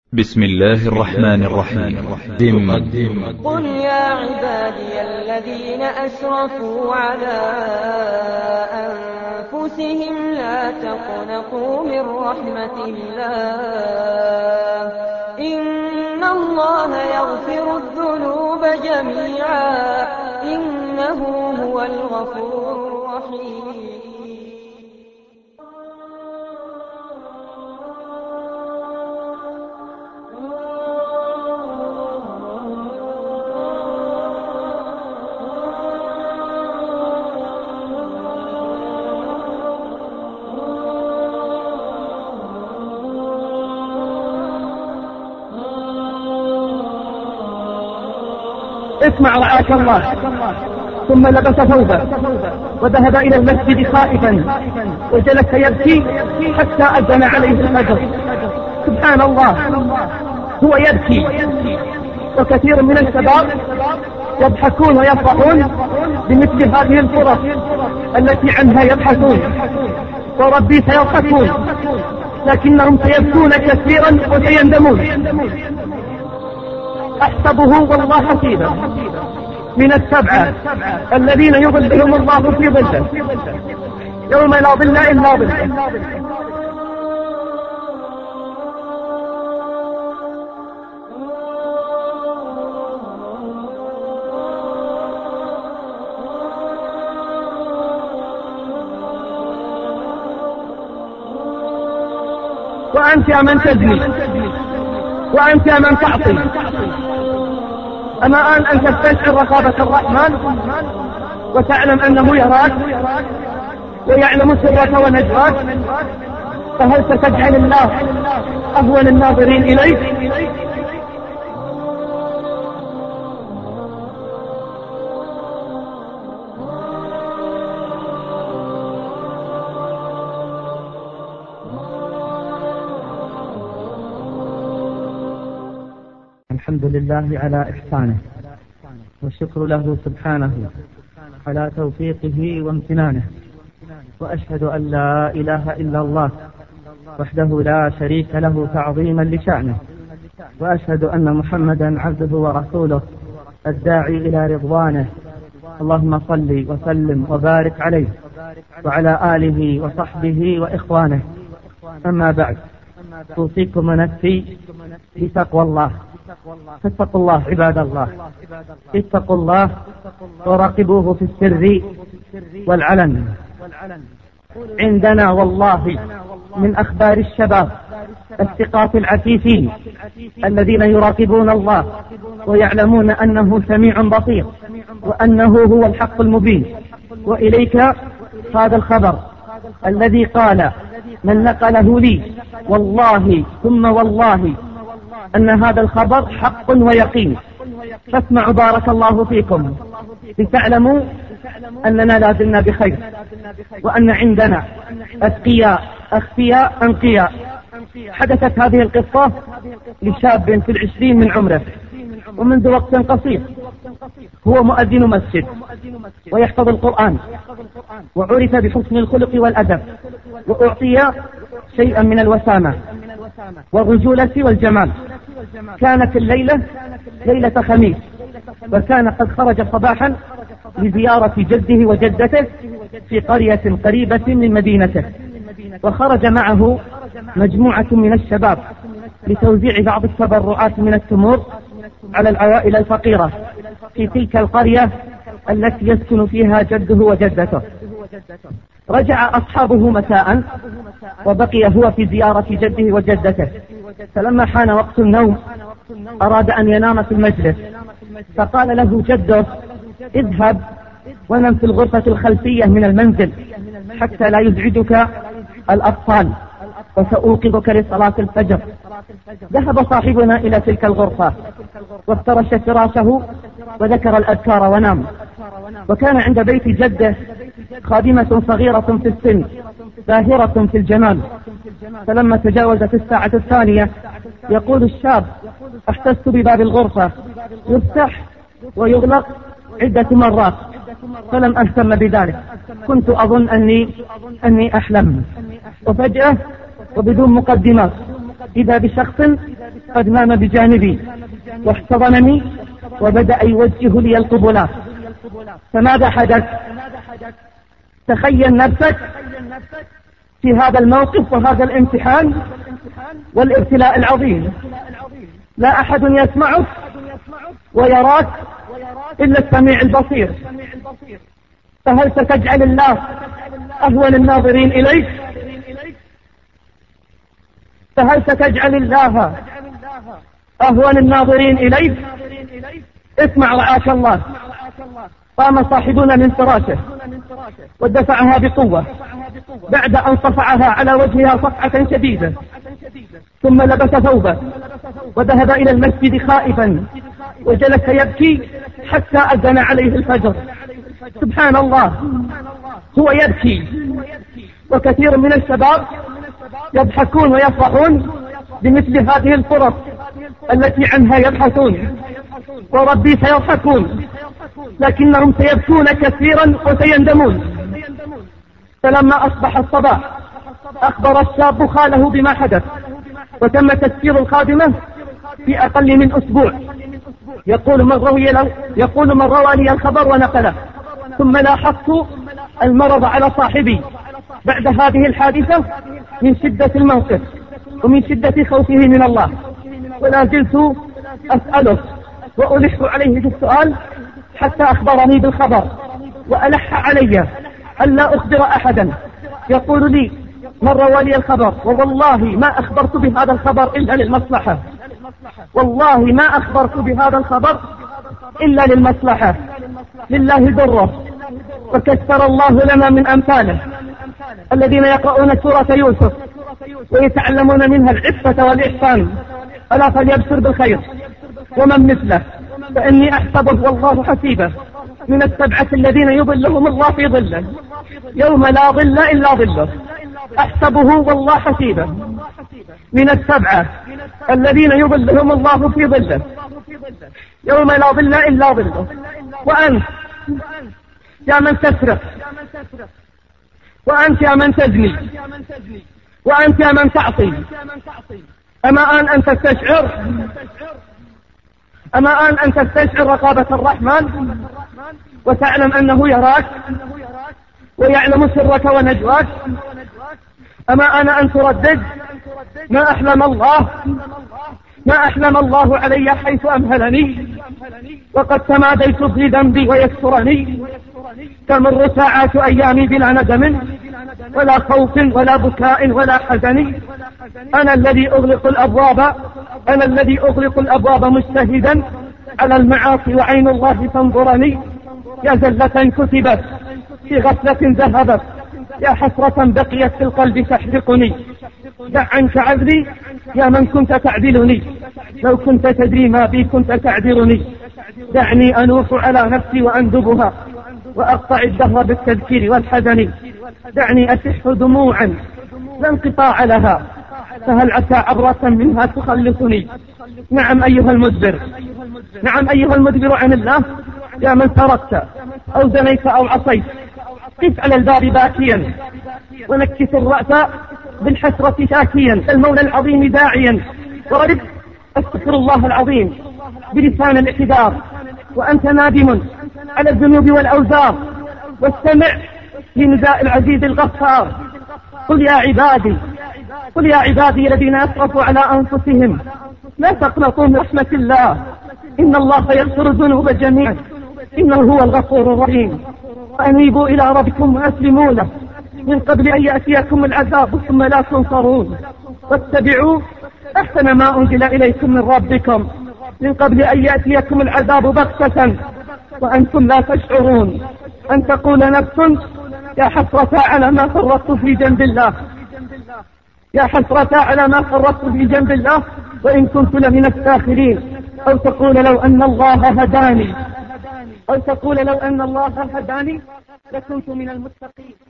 بسم الله الرحمن الرحيم. قل يا عبادي الذين أسرفوا على أنفسهم لا تقنطوا من رحمة الله إن الله يغفر الذنوب جميعا إنه هو الغفور الرحيم. اسمع رعاك الله. ثم لبس ثوبه وذهب إلى المسجد خائفا وجلس يبكي حتى أذن عليه الفجر. سبحان الله، هو يبكي وكثير من الشباب يضحكون ويفرحون بمثل هذه الفرص التي عنها يبحثون، وربي سيضحكون لكنهم سيبكون كثيرا وسيندمون. أحسبه والله حسيبا من السبعة الذين يظلهم الله في ظله يوم لا ظل إلا ظله. وأنت يا من تزني، وأنت يا من تعصي، أما آن أن تستشعر رقابة الرحمن وتعلم أنه يراك ويعلم سرك ونجواك؟ فهل ستجعل الله أهون الناظرين إليك؟ الحمد لله على إحسانه، والشكر له سبحانه على توفيقه وامتنانه، وأشهد أن لا إله إلا الله وحده لا شريك له تعظيما لشأنه، وأشهد أن محمدا عبده ورسوله الداعي إلى رضوانه. اللهم صل وسلم وبارك عليه وعلى آله وصحبه وإخوانه. أما بعد، أوصيكم ونفسي بتقوى الله. فاتقوا الله عباد الله، اتقوا الله وراقبوه في السر والعلن. عندنا والله من أخبار الشباب الثقات العفيفين الذين يراقبون الله ويعلمون أنه سميع بصير وأنه هو الحق المبين. وإليك هذا الخبر الذي قال من نقله لي والله ثم والله أن هذا الخبر حق ويقين. فاسمعوا بارك الله فيكم لتعلموا أننا لا زلنا بخير، وأن عندنا أتقياء أخفياء أنقياء. حدثت هذه القصة لشاب في 20 من عمره، ومنذ وقت قصير هو مؤذن مسجد ويحفظ القرآن، وعرف بحسن الخلق والأدب، وأعطي شيئا من الوسامة والرجولة والجمال. كانت الليلة ليلة خميس، وكان قد خرج صباحا لزيارة جده وجدته في قرية قريبة من مدينته، وخرج معه مجموعة من الشباب لتوزيع بعض التبرعات من التمور على العوائل الفقيرة في تلك القرية التي يسكن فيها جده وجدته. رجع أصحابه مساء وبقي هو في زيارة جده وجدته، فلما حان وقت النوم أراد أن ينام في المجلس، فقال له جده اذهب ونم في الغرفة الخلفية من المنزل حتى لا يزعجك الأطفال وسأوقظك لصلاة الفجر. ذهب صاحبنا إلى تلك الغرفة وافترش فراشه وذكر الأذكار ونام. وكان عند بيت جده خادمة صغيرة في السن باهرة في الجمال، فلما تجاوزت الساعة الثانية يقول الشاب احتست بباب الغرفة يفتح ويغلق عدة مرات فلم أهتم بذلك، كنت أظن أني أحلم. وفجأة وبدون مقدمات إذا بشخص قد نام بجانبي واحتضنني وبدأ يوجه لي القبلات. فماذا حدث؟ تخيل نفسك في هذا الموقف وهذا الامتحان والابتلاء العظيم. لا أحد يسمعك ويراك إلا السميع البصير. فهل ستجعل الله أهون الناظرين إليك؟ فهل ستجعل الله أهون الناظرين إليك؟ اسمع رعاك الله. قام صاحبنا من فراشه ودفعها بقوة بعد أن صفعها على وجهها صفعة شديدة، ثم لبس ثوبه وذهب إلى المسجد خائفا وجلس يبكي حتى أذن عليه الفجر. سبحان الله، هو يبكي، وكثير من الشباب يضحكون ويفرحون بمثل هذه الفرص التي عنها يبحثون، وربي سيضحكون لكنهم سيبكون كثيرا وسيندمون. فلما أصبح الصباح أخبر الشاب خاله بما حدث، وتم تسكير الخادمة في أقل من أسبوع. يقول من روى لي الخبر ونقله: ثم لاحظت المرض على صاحبي بعد هذه الحادثة من شدة الموقف ومن شدة خوفه من الله، ولا زلت أسأله وألح عليه بالسؤال حتى أخبرني بالخبر، وألح علي ألا أخبر أحدا. يقول لي: من روى لي الخبر، ووالله ما أخبرت بهذا الخبر إلا للمصلحة، والله ما أخبرت بهذا الخبر إلا للمصلحة، لله ضره. وكثر الله لنا من أمثاله الذين يقرؤون سورة يوسف ويتعلمون منها العفة والإحسان. ألا فليبشر بالخير ومن مثله، فإني أحسبه والله حسيبه من السبعة الذين يظلهم الله في ظله يوم لا ظل إلا ظله. أحسبه والله حسيبه من السبعة الذين يظلهم الله في ظله يوم لا ظل إلا ظله. وأنت يا من تسرق، وأنت يا من تزني، وأنت يا من تعصي، أما أن تستشعر أن تستشعر رقابة الرحمن وتعلم أنه يراك ويعلم سرك ونجواك؟ أما أن تردد: ما أحلم الله علي حيث أمهلني، وقد تماديت في ذنبي ويكسرني، تمر ساعات أيامي بلا ندم ولا خوف ولا بكاء ولا حزن. أنا الذي أغلق الأبواب مجتهدا على المعاصي وعين الله تنظرني. يا زلة كتبت في غفلة ذهبت، يا حسرة بقيت في القلب تحرقني. دع عنك عذري يا من كنت تعدلني، لو كنت تدري ما بي كنت تعذرني. دعني أنوح على نفسي وأندبها وأقطع الدهر بالتذكير والحزن. دعني أسح دموعا لا انقطاع لها، فهل عسى عبرة منها تخلصني. نعم أيها المدبر عن الله، يا من تركت أو زنيت أو عصيت، قف على الباب باكيا ونكس الرأس بالحسرة شاكيا، المولى العظيم داعيا ورد أستغفر الله العظيم بلسان الاعتذار، وأنت نادم على الذنوب والأوزار. واستمع لنداء العزيز الغفار: قل يا عبادي الذين أسرفوا على أنفسهم لا تقنطوا من رحمة الله، إن الله يغفر الذنوب جميعا إنه هو الغفور الرحيم. وأنيبوا إلى ربكم وأسلموا له من قبل أن يأتيكم العذاب ثم لا تنصرون، واتبعوا أحسن ما أنزل إليكم من ربكم من قبل أن يأتيكم العذاب بغتة وأنتم لا تشعرون. أن تقول نفس: يا حسرة على ما فرطت في جنب الله، يا حسرة على ما فرطت في جنب الله وإن كنت لمن الساخرين. أو تقول لو أن الله هداني لكنت من المتقين.